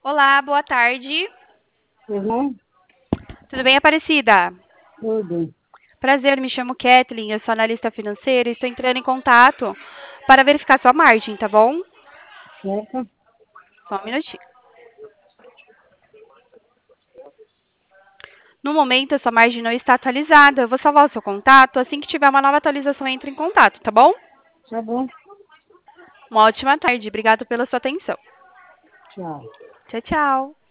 Olá, boa tarde. Uhum, Tudo bem, Aparecida? tudo. Prazer, me chamo Kathleen, eu sou analista financeira e estou entrando em contato para verificar sua margem, tá bom? Certo? Só um minutinho. No momento, a sua margem não está atualizada. Eu vou salvar o seu contato. Assim que tiver uma nova atualização, entre em contato, tá bom? Tá bom. Uma ótima tarde. Obrigada pela sua atenção. Tchau. Tchau, tchau.